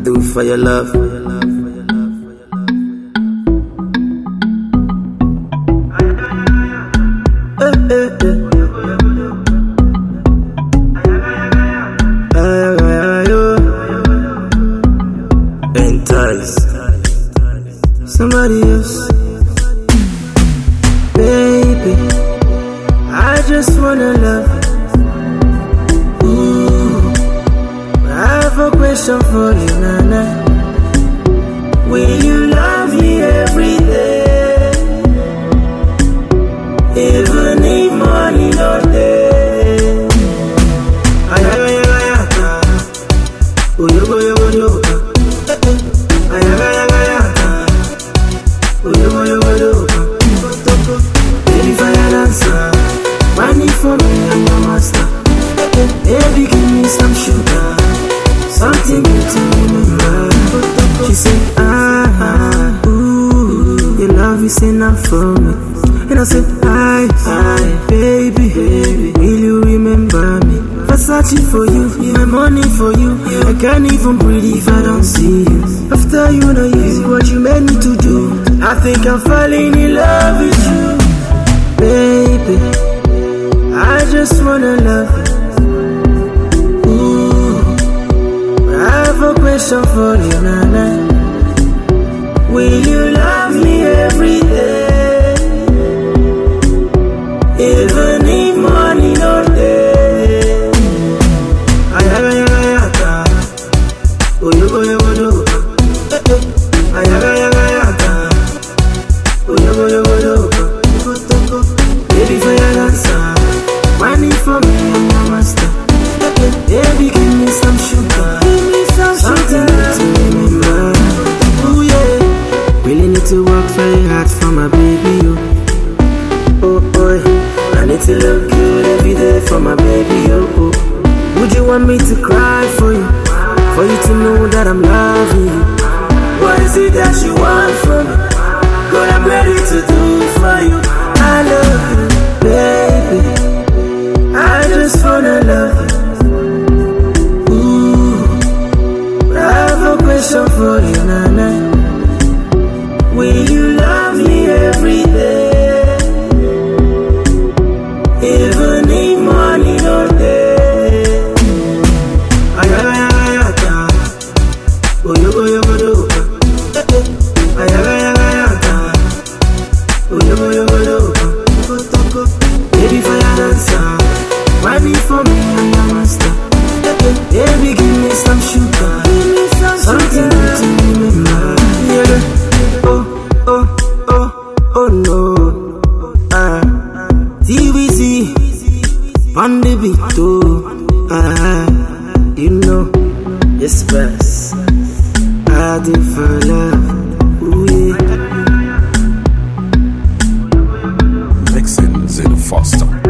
do for your love. Enticed somebody else, baby. I just wanna love you. Ooh, but I have a question for you, Nana. Will you love me every day, even if money not there? Oh, you go, you go, you go. Baby, fire dancer, money for me, I'm your master. Baby, give me some sugar, something good to remember. She said, ooh, your love is enough for me. And I said, baby, will you remember me? Versace for you, my money for you. I can't even breathe if I don't see you. After you know you, what you made me to do, I think I'm falling in love with you, baby. I just wanna love you. Ooh, but I have a question for you, Nana. Will you love me every day, even if money not there? Oh, you go, you go, do. Baby, for your dancer, money for me, I'm your master. Baby, give me some sugar, something to remember. Oh yeah, really need to work very hard for my baby, oh boy. I need to look good every day for my baby, oh. Would you want me to cry for you, for you to know that I'm loving you? What is it that you want from me? Girl, I'm ready to do for you. I love you, baby. I just wanna love you. Ooh, but I have a question for you, Nana. Will you love me every day, even if money not there? Oh, you go, you go, do. Baby, fire dancer, money for me, I'm your master. Baby, give me some sugar, something to remember. Yeah. Oh no. TBC, on the beat, you know, yes, best. I do for love, ooh yeah. Mixing Zeno Foster.